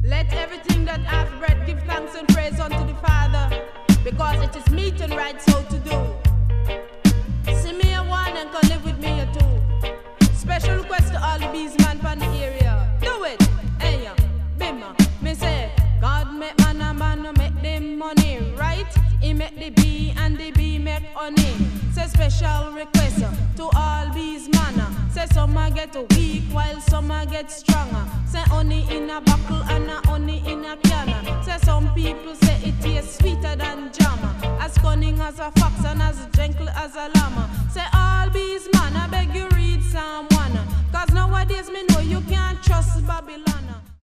Let everything that hath breath give thanks and praise unto the Father, because it is meet and right so to do. See me a one and come live with me a two. Special request to all the bees man from the area. Do it, hey ya, bimma. Me say, God make man and man make them money, right? He make the bee and the bee make honey. Say special request to all bees man. Say some a get weak while some a get stronger. Say honey in a buckle and a honey in a can. Say some people say it tastes sweeter than jam. As cunning as a fox and as gentle as a llama. Say all bees man, I beg you read Psalm 1. Cause nowadays me know you can't trust Babylon.